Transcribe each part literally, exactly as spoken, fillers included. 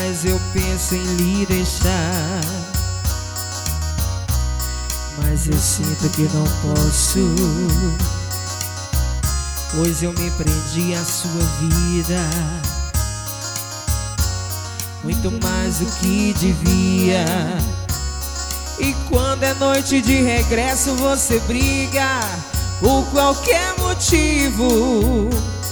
mas eu penso em lhe deixar. Mas eu sinto que não posso, pois eu me prendi à sua vida muito mais do que devia. E quando é noite de regresso você briga por qualquer motivo.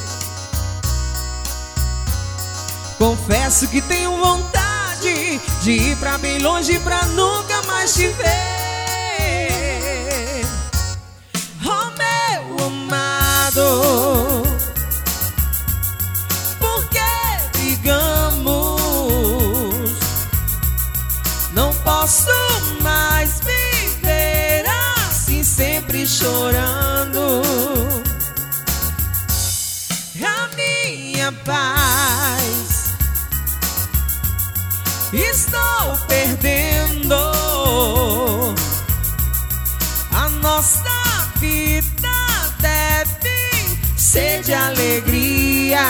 Confesso que tenho vontade de ir pra bem longe pra nunca mais te ver. Oh, meu amado, por que brigamos? Não posso mais viver assim, sempre chorando. A minha paz estou perdendo. A nossa vida deve ser de alegria,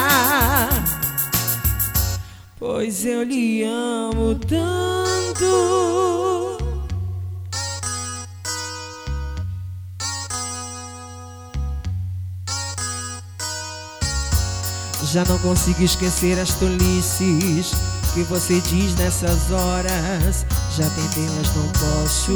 pois eu lhe amo tanto. Já não consigo esquecer as tolices que você diz nessas horas. Já tentei, mas não posso.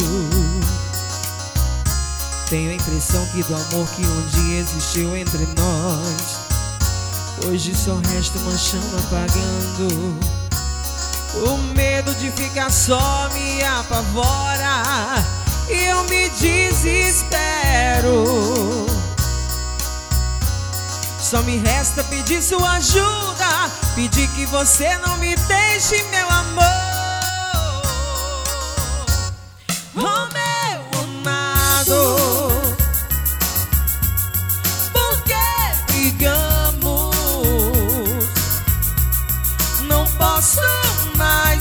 Tenho a impressão que do amor que um dia existiu entre nós, hoje só resta uma chama apagando. O medo de ficar só me apavora e eu me desespero. Só me resta pedir sua ajuda, pedir que você não me deixe, meu amor. Oh, meu amado, por que brigamos? Não posso mais